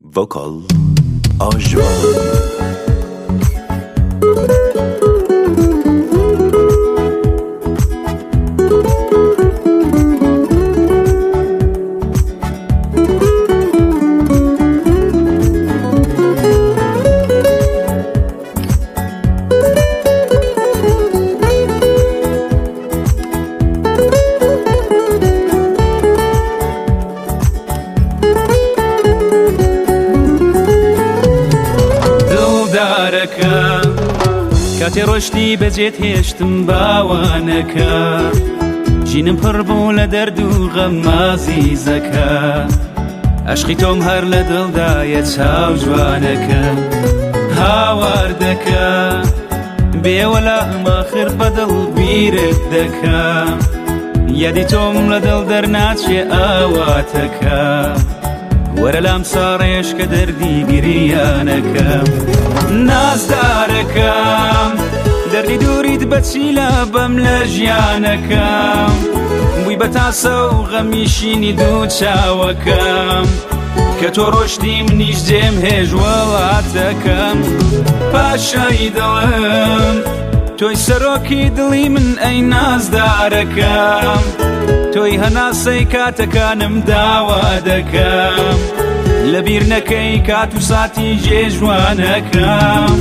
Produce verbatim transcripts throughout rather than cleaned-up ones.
Vocal Ajvan. کاتی ڕۆشتی بەجێت هێشتم باوانەکە ژینم پڕ بوو لە دەرد و غەمازی زەکە عەشقی تۆم هەر لە دڵدایە چاو جوانەکە هاوار دەکە بێوەلا ئەماخر بەدڵ بیرت دەکە یادی تۆم لە دڵ دەرناچێ ئاواتەکە وەرە لام ساڕێش کە دەردی گریانەکەم نازدارەکەم دەردی دووریت بەچیلە بەم لە ژیانەکەم بووی بە تاسە و غەمیشینی دوو چاوەکەم کە تۆ ڕۆشتی منیش جێم هێژوەڵاتەکەم پاشای دڵم تۆی سەرۆکی دڵی من ئەی نازدارەکەم تۆی هەناسەی کاتەکانم داوا دەکەم لەبیر نەکەی کات و ساتی جێژوانەکەم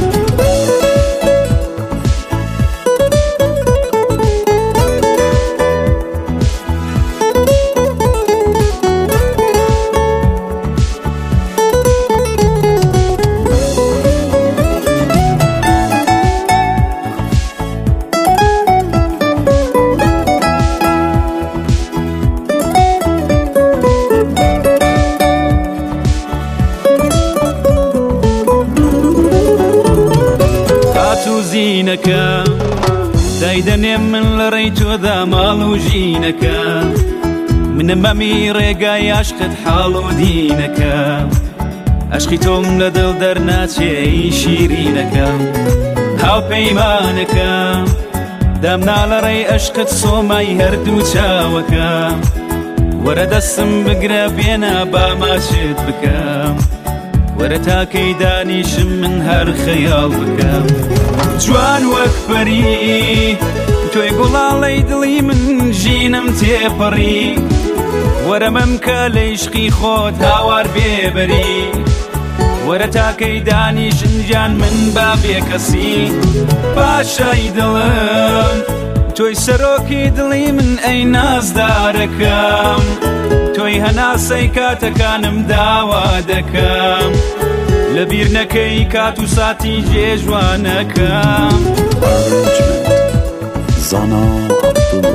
زینەکە دایدەنێم من لە ڕێی تۆدا ماڵ و ژینەکە منم بەمی ڕێگای عەشقت حاڵ و دینەکە عەشقی تۆم لە دڵ دەرناچێ شیرینەکە هاوپەیمانەکە دامنا لە ڕێی عەشقت سۆمای هەردوو چاوەکە وەرە دەستم بگرە بێنە باماچت بکەم وەرە تاکەی دانیشم من هەر خەیاڵ بکەم جوان وەک پەری تۆی گوڵاڵەی دڵی من ژینم تێپەڕی وەرە مەمکە لە عیشقی خۆت هاوار بێبەری وەرە تاکەی دانیشن گیان من با بێکەسی پاشای دڵم تۆی سەرۆکی دڵی من ئەی نازدارەکەم تۆی هەناسەی کاتەکانم داوا دەکەم لەبیر نەکەی کات و ساتی جێژوانەکەم Zana Abdullah